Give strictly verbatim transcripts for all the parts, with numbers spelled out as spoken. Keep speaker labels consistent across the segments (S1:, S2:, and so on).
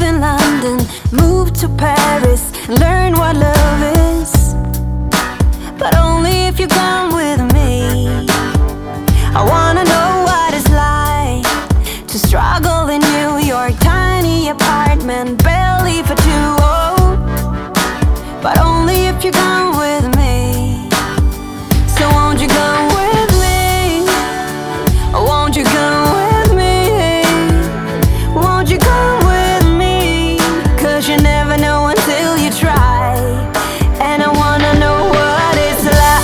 S1: in London, move to Paris, learn what love is. But only if you come with me. I wanna know what it's like to struggle in New York, tiny apartment, barely for two. Oh, but only if you come with me. So won't you come with me? Won't you come with me? Won't you come with me? Cause you never know until you try. And I wanna know what it's like.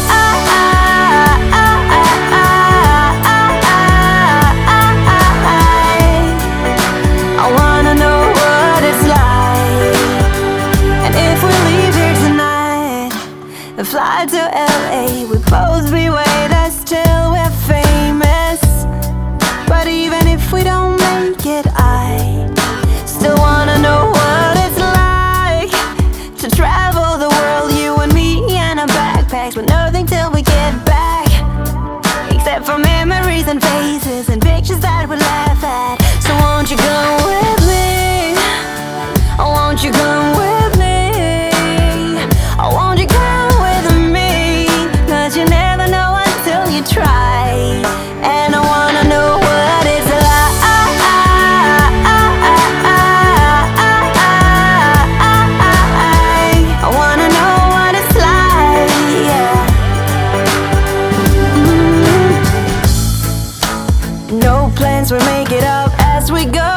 S1: I wanna know what it's like. And if we leave here tonight and fly to L A, we both be waiting till we're famous. But even if we don't make it, I still wanna know what it's like to travel the world, you and me and our backpacks, with nothing till we get back, except for memories and faces and pictures that we laugh at. So won't you go with me? Won't you come with me? Won't you come with me? Cause you never know until you try. And I wanna know what it's like. I wanna know what it's like, yeah. Mm-hmm. No plans, we make it up as we go.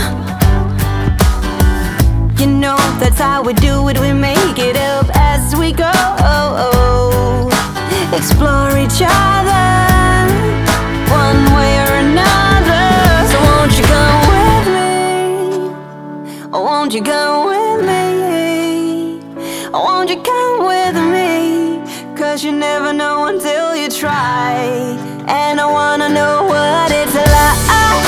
S1: You know that's how we do it, we make it up as we go. Oh, oh. Explore each other one way or another. So won't you come with me? Won't you come with me? Won't you come with me? Cause you never know until you try. And I wanna know what it's like.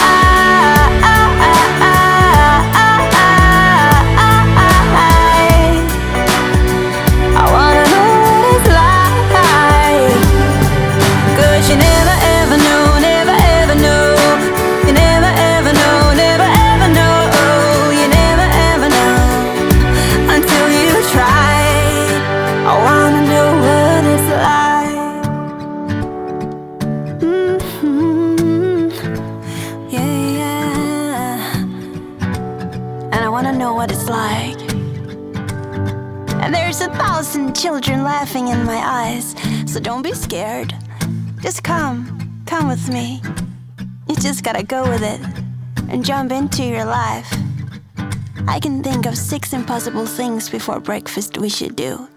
S1: I wanna know what it's like. Cause you never ever know, never ever know. You never ever know, never ever know. You never ever know until you try. I wanna know what it's like. Mm-hmm. Yeah, yeah. And I wanna know what it's like. And there's a thousand children laughing in my eyes, so don't be scared. Just come, come with me. You just gotta go with it and jump into your life. I can think of six impossible things before breakfast we should do.